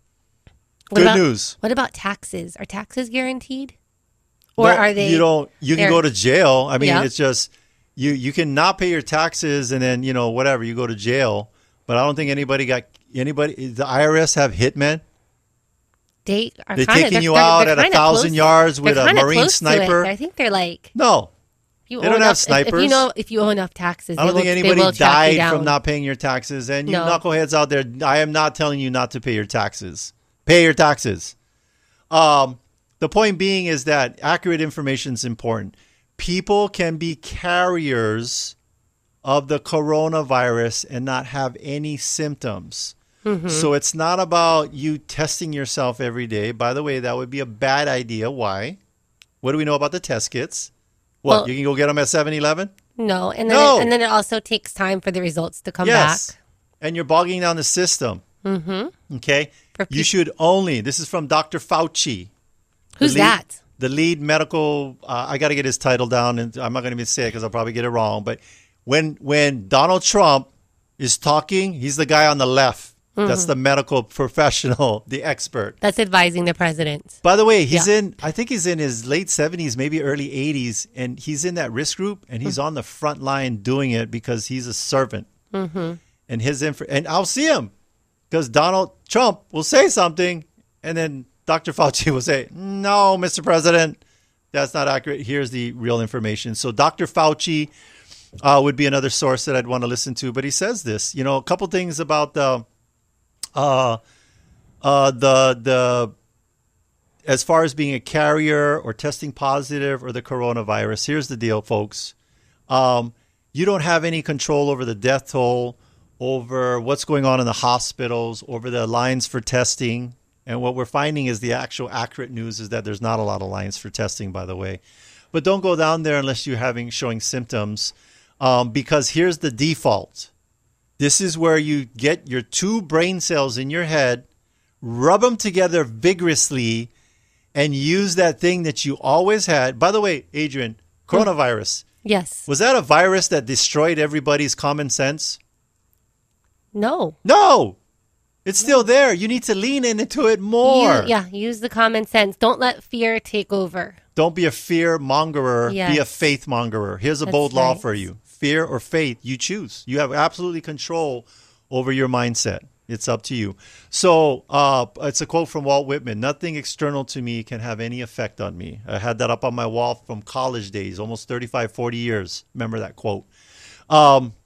What Good about- news. What about taxes? Are taxes guaranteed? Or No, are they? You don't. You can they're- go to jail. I mean, Yeah. it's just you. You can not pay your taxes, and then you know whatever you go to jail. But I don't think anybody got anybody. The I R S have hitmen. They are They're kinda, taking they're, you they're, out they're at a kinda thousand close- yards with they're a kinda Marine close to it. sniper. I think they're like No, if you they owe don't have enough, if- If, snipers. you know, if you owe enough taxes, I don't they think will, anybody they will track you died from down. not paying your taxes. And you No. knuckleheads out there, I am not telling you not to pay your taxes. Pay your taxes. Um, the point being is that accurate information is important. People can be carriers of the coronavirus and not have any symptoms. Mhm. So it's not about you testing yourself every day. By the way, that would be a bad idea. Why? What do we know about the test kits? What, Well- you can go get them at seven eleven? No, and then No. It, and then it also takes time for the results to come Yes. back. And you're bogging down the system. Mm-hmm. Okay? For You should only, this is from Doctor Fauci. Who's the lead, that? The lead medical, uh, I got to get his title down, and I'm not going to even say it because I'll probably get it wrong. But when when Donald Trump is talking, he's the guy on the left. That's Mhm. the medical professional, the expert. That's advising the president. By the way, he's Yeah. in, I think he's in his late seventies, maybe early eighties, and he's in that risk group, and he's on the front line doing it because he's a servant. Mm-hmm. And his inf- and I'll see him because Donald Trump will say something, and then Doctor Fauci will say, "No, Mister President, that's not accurate. Here's the real information." So Doctor Fauci uh, would be another source that I'd want to listen to, but he says this. You know, a couple things about the, uh, uh, the the as far as being a carrier or testing positive or the coronavirus. Here's the deal, folks. Um, you don't have any control over the death toll, over what's going on in the hospitals, over the lines for testing. And what we're finding is the actual accurate news is that there's not a lot of lines for testing, by the way. But don't go down there unless you're having showing symptoms, um, because here's the default. This is where you get your two brain cells in your head, rub them together vigorously, and use that thing that you always had. By the way, Adrian, coronavirus. Yes. Was that a virus that destroyed everybody's common sense? No. No. It's still there. You need to lean into it more. You, yeah, use the common sense. Don't let fear take over. Don't be a fear mongerer. Yes. Be a faith mongerer. Here's a That's bold law right. for you. Fear or faith, you choose. You have absolutely control over your mindset. It's up to you. So uh, it's a quote from Walt Whitman. Nothing external to me can have any effect on me. I had that up on my wall from college days, almost thirty-five, forty years. Remember that quote. Um,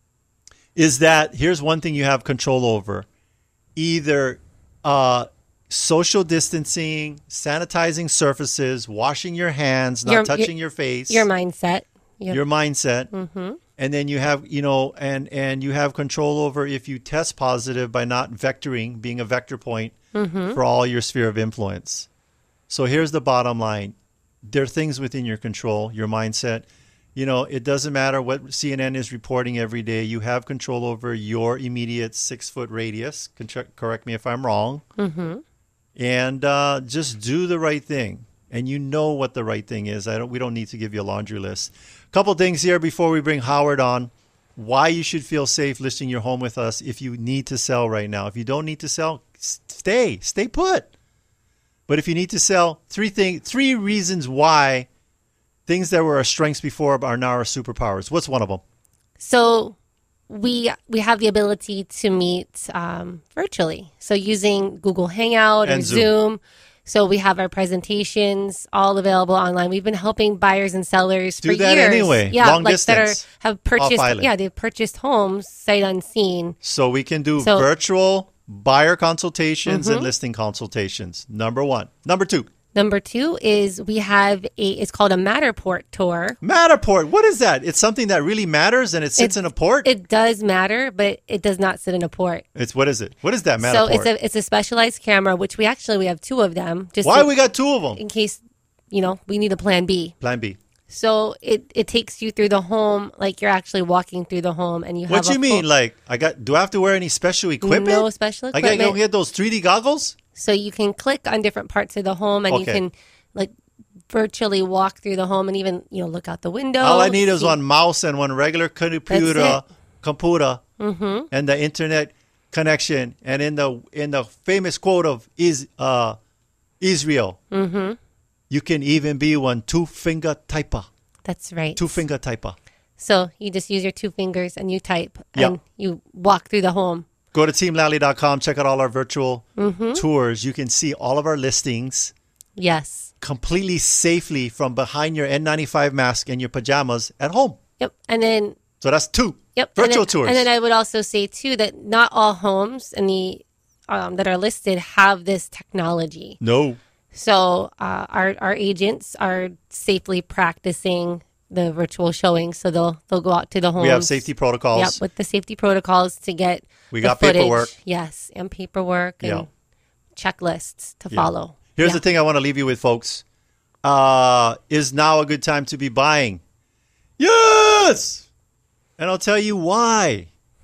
is that here's one thing you have control over. Either uh, social distancing, sanitizing surfaces, washing your hands, not Your- touching your- your face. Your mindset. Your, Your mindset. Mm-hmm. And then you have, you know, and, and you have control over if you test positive by not vectoring, being a vector point Mhm. for all your sphere of influence. So here's the bottom line. There are things within your control, your mindset. You know, it doesn't matter what C N N is reporting every day. You have control over your immediate six-foot radius. Can check, correct me if I'm wrong. Mm-hmm. And uh, just do the right thing. And you know what the right thing is. I don't. We don't need to give you a laundry list. Couple things here before we bring Howard on. Why you should feel safe listing your home with us if you need to sell right now. If you don't need to sell, stay. Stay put. But if you need to sell, three thing, three reasons why things that were our strengths before are now our superpowers. What's one of them? So we we have the ability to meet um, virtually. So using Google Hangout or And Zoom. Zoom. So we have our presentations all available online. We've been helping buyers and sellers Do for that years. anyway, Yeah, long like distance, that are have purchased. off-island. Yeah, they've purchased homes sight unseen. So we can do So- virtual buyer consultations Mhm. and listing consultations. Number one. Number two. Number two is we have a. It's called a Matterport tour. Matterport. What is that? It's something that really matters and it sits It- in a port? It does matter, but it does not sit in a port. It's what is it? What is that Matterport? So it's a it's a specialized camera, which we actually we have two of them. Just Why in, we got two of them? in case you know we need a plan B. Plan B. So it, it takes you through the home like you're actually walking through the home, and you have. What you a mean? full- Like I got? Do I have to wear any special equipment? No special I got to equipment. go get those three D goggles. So you can click on different parts of the home, and you Okay. can like virtually walk through the home, and even you know look out the window. All I need is see- one mouse and one regular computer, computer, Mhm. and the internet connection. And in the in the famous quote of is uh, Israel, Mhm. you can even be one two finger typer. That's right. Two finger typer. So you just use your two fingers and you type, Yeah. and you walk through the home. Go to team lally dot com. Check out all our virtual Mhm. tours. You can see all of our listings Yes. completely safely from behind your N ninety-five mask and your pajamas at home. Yep. And then So that's two Yep. virtual and then, tours. And then I would also say too that not all homes in the um, that are listed have this technology. no. So uh, our our agents are safely practicing the virtual showing. So they'll they'll go out to the homes. We have safety protocols. Yep, with the safety protocols to get We the got footage. paperwork. Yes, and paperwork and Yeah. checklists to Yeah. follow. Here's Yeah. the thing I want to leave you with, folks. Uh, is now a good time to be buying? Yes! And I'll tell you why.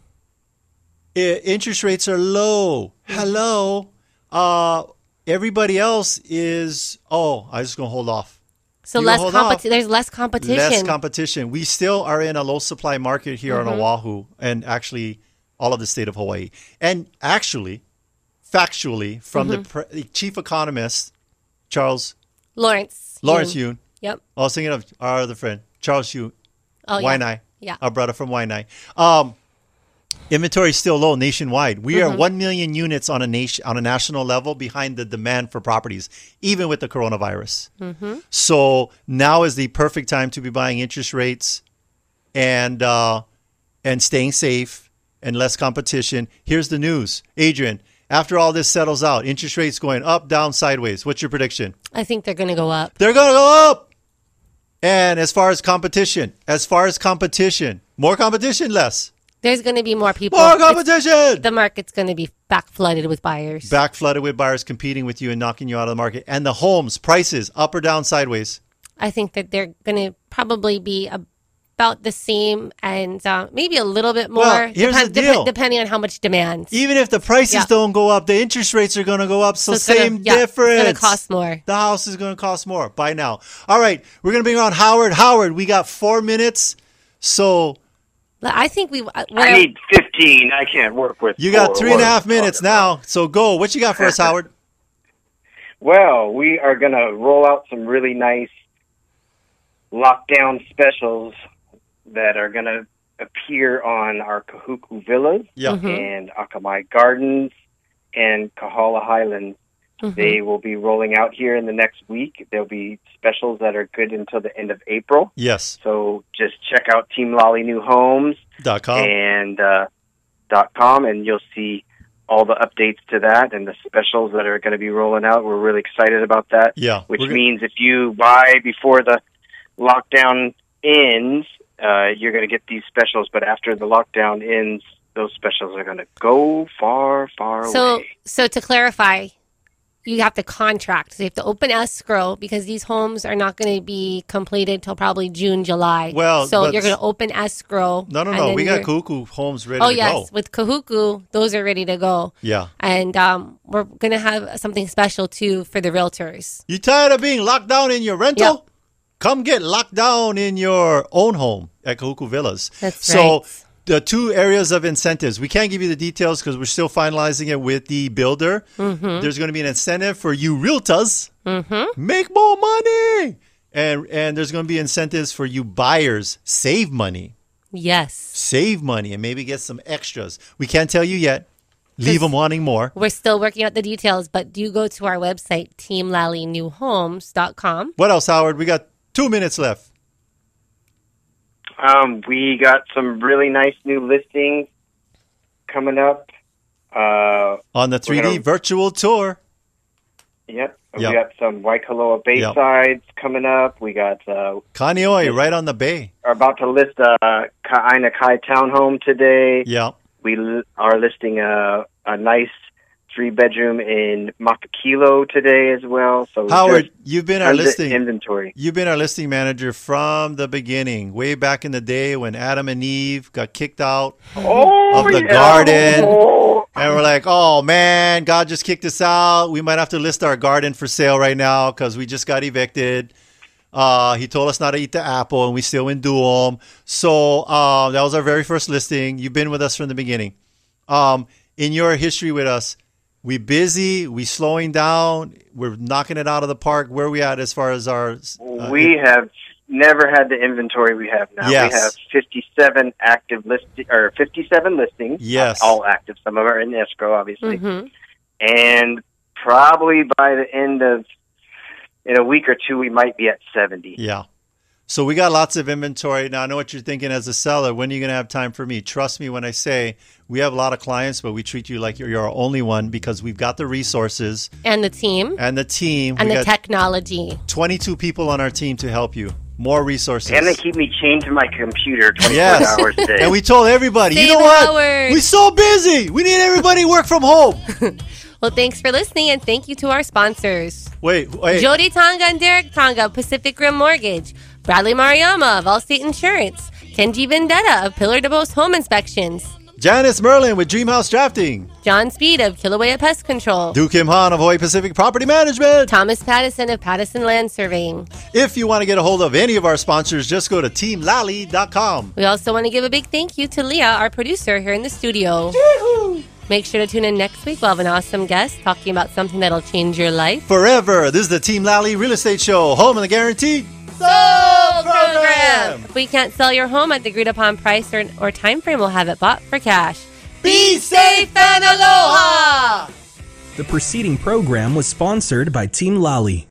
I- interest rates are low. Hello. Uh, everybody else is, oh, I'm just going to hold off. So You less hold competi- off. there's less competition. Less competition. We still are in a low supply market here Mhm. on Oahu and actually all of the state of Hawaii. And actually, factually, from Mhm. the pre- chief economist, Charles Lawrence. Lawrence Yoon. Yoon. Yep. I was thinking of our other friend, Charles Yoon. Oh, yeah. Waianae. Yeah. Our brother from Waianae. Um, inventory is still low nationwide. We are Mhm. one million units on a nation on a national level behind the demand for properties, even with the coronavirus. Mhm. So now is the perfect time to be buying interest rates and uh, and staying safe and less competition. Here's the news. Adrian, after all this settles out, interest rates going up, down, sideways. What's your prediction? I think they're going to go up. They're going to go up. And as far as competition, as far as competition, more competition, less. There's going to be more people. More It's- competition! The market's going to be back flooded with buyers. Back flooded with buyers competing with you and knocking you out of the market. And the homes, prices, up or down, sideways. I think that they're going to probably be about the same and uh, maybe a little bit more. Well, here's the deal. depending on how much demand. Even if the prices Yeah. don't go up, the interest rates are going to go up. So, So it's gonna- same yeah, it's gonna difference. cost more. The house is going to cost more. Buy now. All right. We're going to bring on Howard. Howard, we got four minutes. So I think we. uh, I need fifty fifteen. I can't work with You got four three and a words. half minutes now, so go. What you got for us, Howard? Well, we are going to roll out some really nice lockdown specials that are going to appear on our Kahuku Villas Yeah. Mhm. and Akamai Gardens and Kahala Highlands. Mhm. They will be rolling out here in the next week. There'll be specials that are good until the end of April. Yes. So just check out Team Lolly New Homes Dot com. and uh, dot com, and you'll see all the updates to that and the specials that are going to be rolling out. We're really excited about that. Yeah. Which We're go- means if you buy before the lockdown ends, uh, you're going to get these specials. But after the lockdown ends, those specials are going to go far, far So, away. so to clarify, you have to contract. So you have to open escrow because these homes are not going to be completed till probably June, July. Well, so but- you're going to open escrow. No, no, and no. then We got you're- Kahuku homes ready Oh to yes, go. with Kahuku, those are ready to go. Yeah. And um, we're going to have something special too for the realtors. You tired of being locked down in your rental? Yep. Come get locked down in your own home at Kahuku Villas. That's so right. the two areas of incentives. We can't give you the details because we're still finalizing it with the builder. Mm-hmm. There's going to be an incentive for you realtors. Mm-hmm. Make more money. And and there's going to be incentives for you buyers. Save money. Yes. Save money and maybe get some extras. We can't tell you yet. Leave them wanting more. We're still working out the details, but do go to our website, team lally new homes dot com. What else, Howard? We got two minutes left. Um, we got some really nice new listings coming up. Uh, On the three D gonna- virtual tour. Yep. Yep. We got some Waikoloa Yep. Baysides coming up. We got uh, Kaneohe, right on the bay. are about to list a Ka'aina Kai townhome today. Yeah. We l- are listing a a nice three bedroom in Makakilo today as well. So Howard, there's you've been our tons of listing inventory. You've been our listing manager from the beginning, way back in the day when Adam and Eve got kicked out Oh, of the yeah. garden. Oh. And we're like, oh man, God just kicked us out. We might have to list our garden for sale right now because we just got evicted. Uh, he told us not to eat the apple, and we still went do 'em. So uh, that was our very first listing. You've been with us from the beginning. Um, in your history with us, we busy, we slowing down, we're knocking it out of the park. Where are we at as far as our? Uh, We have never had the inventory we have now. Yes. We have fifty-seven active listing or fifty-seven listings. Yes. Not all active. Some of them are in escrow, obviously. Mm-hmm. And probably by the end of in a week or two, we might be at seventy. Yeah. So we got lots of inventory. Now, I know what you're thinking as a seller. When are you going to have time for me? Trust me when I say we have a lot of clients, but we treat you like you're, you're our only one because we've got the resources And the team. and the team. And we the got technology. twenty-two people on our team to help you. More resources. And they keep me chained to my computer twenty-four Yes. hours a day. And we told everybody, Save you know what? hours. We're so busy. We need everybody to work from home. Well, thanks for listening, and thank you to our sponsors. Wait, wait. Jody Tonga and Derek Tonga of Pacific Rim Mortgage, Bradley Mariama of Allstate Insurance, Kenji Vendetta of Pillar to Post Home Inspections, Janice Merlin with Dreamhouse Drafting. John Speed of Kilauea Pest Control, Du Kim Han of Hawaii Pacific Property Management. Thomas Pattison of Pattison Land Surveying. If you want to get a hold of any of our sponsors, just go to team lally dot com. We also want to give a big thank you to Leah, our producer here in the studio. Make sure to tune in next week. We'll have an awesome guest talking about something that'll change your life. Forever. This is the Team Lally Real Estate Show, home of the guaranteed Sold Program. If we can't sell your home at the agreed upon price or, or time frame, we'll have it bought for cash. Be safe and aloha! The preceding program was sponsored by Team Lally.